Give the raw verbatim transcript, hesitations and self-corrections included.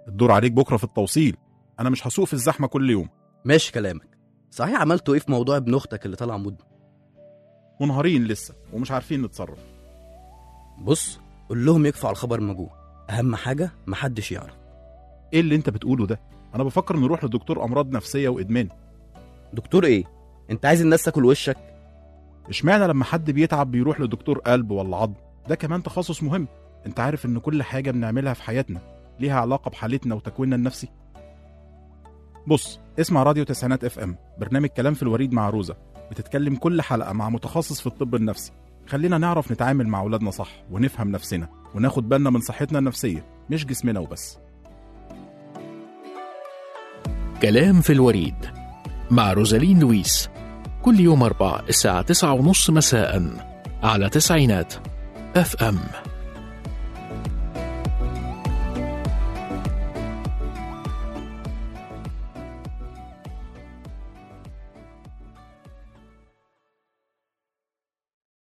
الدور عليك بكرة في التوصيل، أنا مش هسوق في الزحمة كل يوم. ماشي كلامك. صحيح عملتوا ايه في موضوع ابن اختك اللي طلع مدمن؟ منهارين لسه ومش عارفين نتصرف. بص، قول لهم يكفوا على الخبر الموجود، اهم حاجه محدش يعرف. إيه اللي أنت بتقوله ده؟ أنا بفكر نروح لدكتور أمراض نفسية وإدمان. دكتور ايه؟ انت عايز الناس تاكل وشك؟ اشمعنى لما حد بيتعب بيروح لدكتور قلب ولا عظم؟ ده كمان تخصص مهم. أنت عارف إن كل حاجة بنعملها في حياتنا ليها علاقة بحالتنا وتكويننا النفسي. بص، اسمع راديو تسعينات اف ام، برنامج كلام في الوريد مع روزة، بتتكلم كل حلقة مع متخصص في الطب النفسي. خلينا نعرف نتعامل مع أولادنا صح ونفهم نفسنا وناخد بالنا من صحتنا النفسية مش جسمنا وبس. كلام في الوريد مع روزالين لويس، كل يوم أربعة الساعة تسعة ونص مساء على تسعينات اف ام.